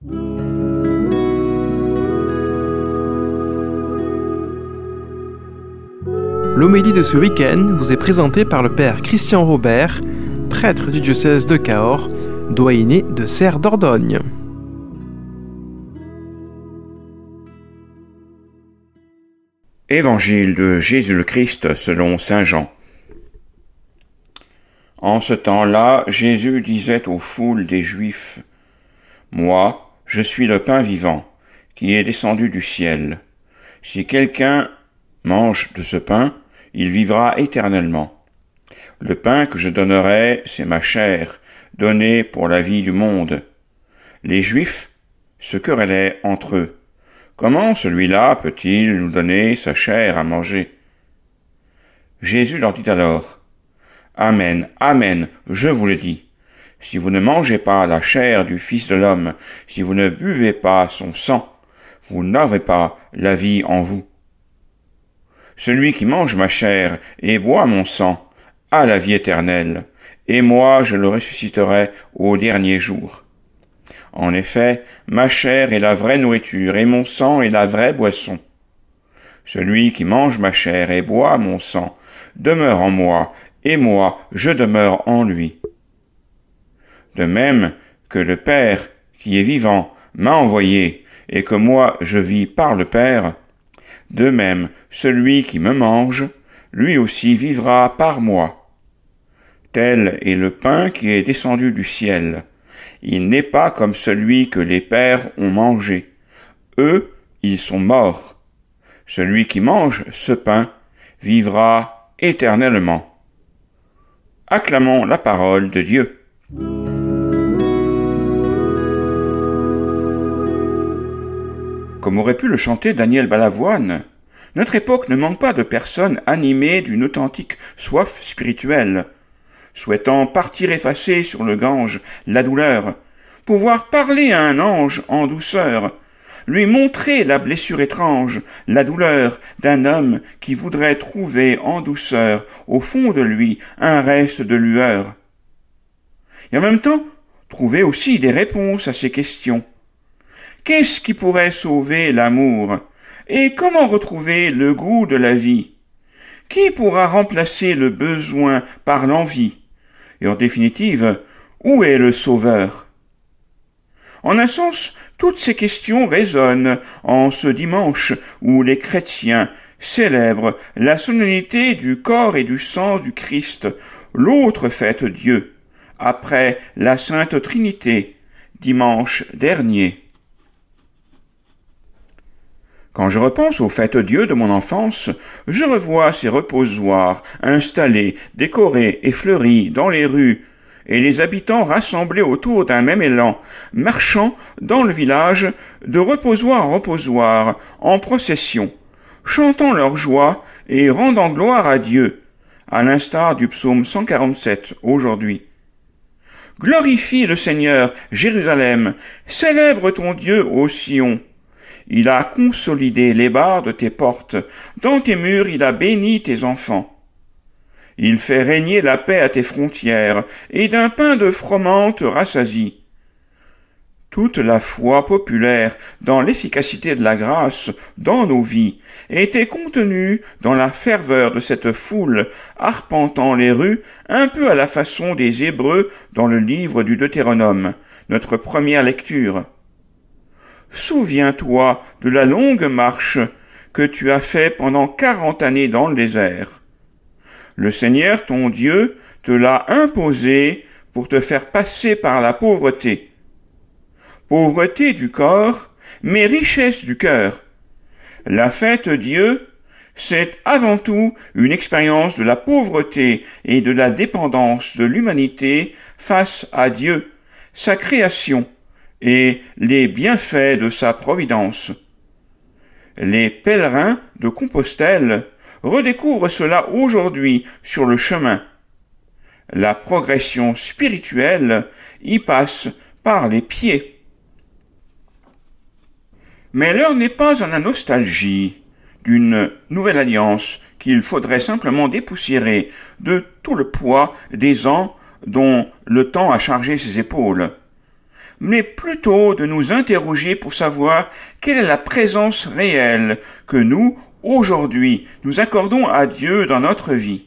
L'homélie de ce week-end vous est présentée par le père Christian Robert, prêtre du diocèse de Cahors, doyenné de Serre d'Ordogne. Évangile de Jésus le Christ selon saint Jean. En ce temps-là, Jésus disait aux foules des Juifs : « Moi, je suis le pain vivant, qui est descendu du ciel. Si quelqu'un mange de ce pain, il vivra éternellement. Le pain que je donnerai, c'est ma chair, donnée pour la vie du monde. » Les Juifs se querellaient entre eux. Comment celui-là peut-il nous donner sa chair à manger ? Jésus leur dit alors : « Amen, amen, je vous le dis. Si vous ne mangez pas la chair du Fils de l'homme, si vous ne buvez pas son sang, vous n'avez pas la vie en vous. Celui qui mange ma chair et boit mon sang a la vie éternelle, et moi je le ressusciterai au dernier jour. En effet, ma chair est la vraie nourriture, et mon sang est la vraie boisson. Celui qui mange ma chair et boit mon sang demeure en moi, et moi je demeure en lui. De même que le Père, qui est vivant, m'a envoyé, et que moi je vis par le Père, de même celui qui me mange, lui aussi vivra par moi. Tel est le pain qui est descendu du ciel. Il n'est pas comme celui que les pères ont mangé. Eux, ils sont morts. Celui qui mange ce pain vivra éternellement. » Acclamons la parole de Dieu. Comme aurait pu le chanter Daniel Balavoine, notre époque ne manque pas de personnes animées d'une authentique soif spirituelle, souhaitant partir effacer sur le Gange la douleur, pouvoir parler à un ange en douceur, lui montrer la blessure étrange, la douleur d'un homme qui voudrait trouver en douceur, au fond de lui, un reste de lueur. Et en même temps, trouver aussi des réponses à ces questions. Qu'est-ce qui pourrait sauver l'amour ? Et comment retrouver le goût de la vie ? Qui pourra remplacer le besoin par l'envie ? Et en définitive, où est le Sauveur ? En un sens, toutes ces questions résonnent en ce dimanche où les chrétiens célèbrent la solennité du corps et du sang du Christ, l'autre fête Dieu, après la Sainte Trinité, dimanche dernier. Quand je repense aux fêtes Dieu de mon enfance, je revois ces reposoirs installés, décorés et fleuris dans les rues, et les habitants rassemblés autour d'un même élan, marchant dans le village de reposoir en reposoir, en procession, chantant leur joie et rendant gloire à Dieu, à l'instar du psaume 147 aujourd'hui. Glorifie le Seigneur, Jérusalem, célèbre ton Dieu ô Sion. Il a consolidé les barres de tes portes, dans tes murs il a béni tes enfants. Il fait régner la paix à tes frontières, et d'un pain de froment te rassasie. Toute la foi populaire dans l'efficacité de la grâce dans nos vies était contenue dans la ferveur de cette foule arpentant les rues un peu à la façon des Hébreux dans le livre du Deutéronome, notre première lecture. Souviens-toi de la longue marche que tu as faite pendant 40 années dans le désert. Le Seigneur, ton Dieu, te l'a imposé pour te faire passer par la pauvreté. Pauvreté du corps, mais richesse du cœur. La fête Dieu, c'est avant tout une expérience de la pauvreté et de la dépendance de l'humanité face à Dieu, sa création, et les bienfaits de sa providence. Les pèlerins de Compostelle redécouvrent cela aujourd'hui sur le chemin. La progression spirituelle y passe par les pieds. Mais l'heure n'est pas à la nostalgie d'une nouvelle alliance qu'il faudrait simplement dépoussiérer de tout le poids des ans dont le temps a chargé ses épaules. mais plutôt de nous interroger pour savoir quelle est la présence réelle que nous, aujourd'hui, nous accordons à Dieu dans notre vie.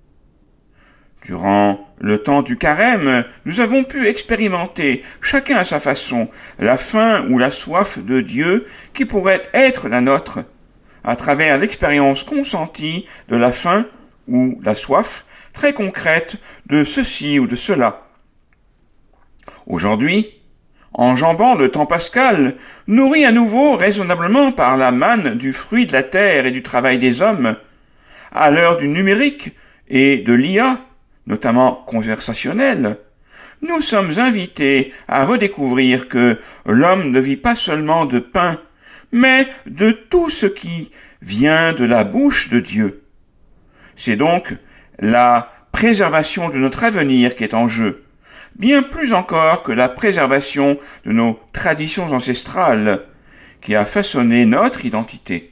Durant le temps du carême, nous avons pu expérimenter, chacun à sa façon, la faim ou la soif de Dieu qui pourrait être la nôtre, à travers l'expérience consentie de la faim ou la soif, très concrète de ceci ou de cela. Aujourd'hui, enjambant le temps pascal, nourri à nouveau raisonnablement par la manne du fruit de la terre et du travail des hommes, à l'heure du numérique et de l'IA, notamment conversationnelle, nous sommes invités à redécouvrir que l'homme ne vit pas seulement de pain, mais de tout ce qui vient de la bouche de Dieu. C'est donc la préservation de notre avenir qui est en jeu, bien plus encore que la préservation de nos traditions ancestrales, qui a façonné notre identité.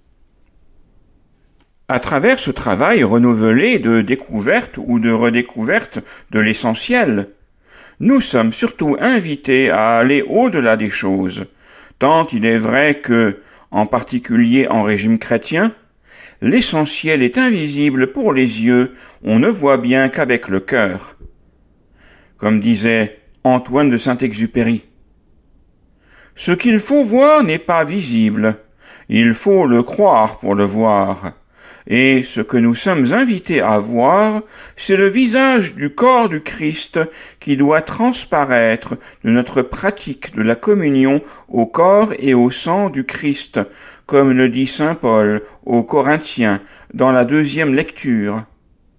À travers ce travail renouvelé de découverte ou de redécouverte de l'essentiel, nous sommes surtout invités à aller au-delà des choses, tant il est vrai que, en particulier en régime chrétien, l'essentiel est invisible pour les yeux, on ne voit bien qu'avec le cœur. Comme disait Antoine de Saint-Exupéry, « Ce qu'il faut voir n'est pas visible, il faut le croire pour le voir. » Et ce que nous sommes invités à voir, c'est le visage du corps du Christ qui doit transparaître de notre pratique de la communion au corps et au sang du Christ, comme le dit saint Paul aux Corinthiens dans la 2e lecture.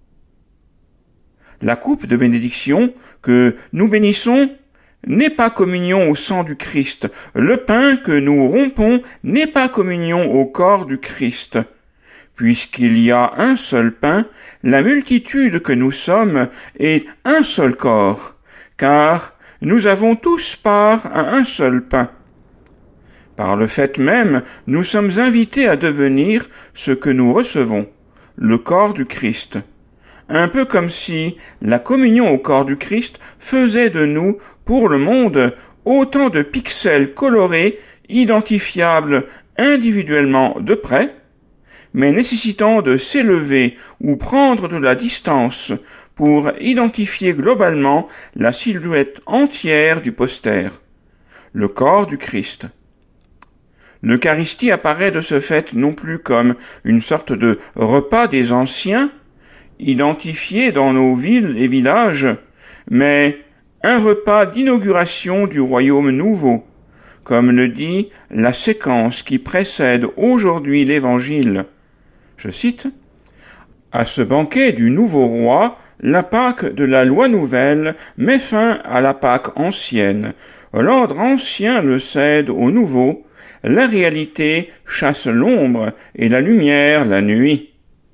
La coupe de bénédiction que nous bénissons n'est pas communion au sang du Christ. Le pain que nous rompons n'est pas communion au corps du Christ. Puisqu'il y a un seul pain, la multitude que nous sommes est un seul corps, car nous avons tous part à un seul pain. Par le fait même, nous sommes invités à devenir ce que nous recevons, le corps du Christ. Un peu comme si la communion au corps du Christ faisait de nous, pour le monde, autant de pixels colorés, identifiables individuellement de près, mais nécessitant de s'élever ou prendre de la distance pour identifier globalement la silhouette entière du poster, le corps du Christ. L'Eucharistie apparaît de ce fait non plus comme une sorte de repas des anciens, identifié dans nos villes et villages, mais un repas d'inauguration du royaume nouveau, comme le dit la séquence qui précède aujourd'hui l'Évangile. Je cite, « À ce banquet du nouveau roi, la Pâque de la loi nouvelle met fin à la Pâque ancienne. L'ordre ancien le cède au nouveau. La réalité chasse l'ombre et la lumière la nuit. »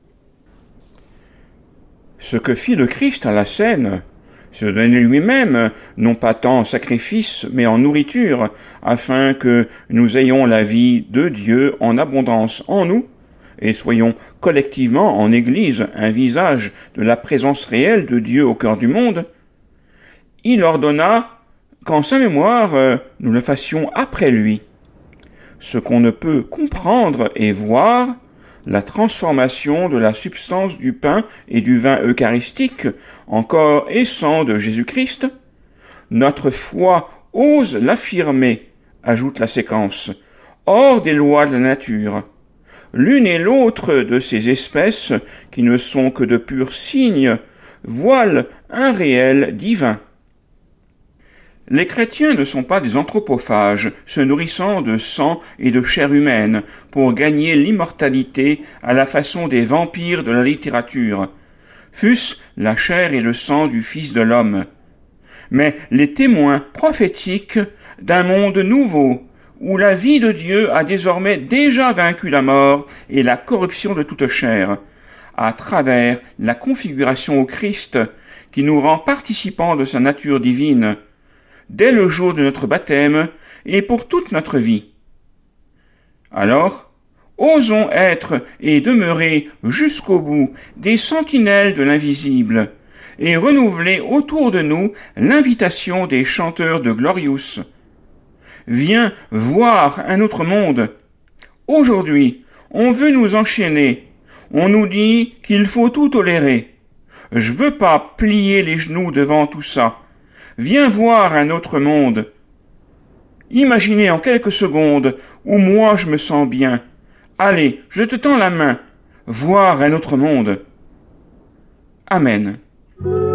Ce que fit le Christ à la scène, se donner lui-même, non pas tant en sacrifice, mais en nourriture, afin que nous ayons la vie de Dieu en abondance en nous, et soyons collectivement en Église un visage de la présence réelle de Dieu au cœur du monde, il ordonna qu'en sa mémoire nous le fassions après lui. Ce qu'on ne peut comprendre et voir, la transformation de la substance du pain et du vin eucharistique en corps et sang de Jésus-Christ, notre foi ose l'affirmer, ajoute la séquence, hors des lois de la nature. L'une et l'autre de ces espèces, qui ne sont que de purs signes, voilent un réel divin. Les chrétiens ne sont pas des anthropophages, se nourrissant de sang et de chair humaine, pour gagner l'immortalité à la façon des vampires de la littérature, fût-ce la chair et le sang du Fils de l'homme, mais les témoins prophétiques d'un monde nouveau, où la vie de Dieu a désormais déjà vaincu la mort et la corruption de toute chair, à travers la configuration au Christ qui nous rend participants de sa nature divine, dès le jour de notre baptême et pour toute notre vie. Alors, osons être et demeurer jusqu'au bout des sentinelles de l'invisible, et renouveler autour de nous l'invitation des chanteurs de Glorious. Viens voir un autre monde. Aujourd'hui, on veut nous enchaîner. On nous dit qu'il faut tout tolérer. Je veux pas plier les genoux devant tout ça. Viens voir un autre monde. Imaginez en quelques secondes où moi je me sens bien. Allez, je te tends la main. Voir un autre monde. Amen.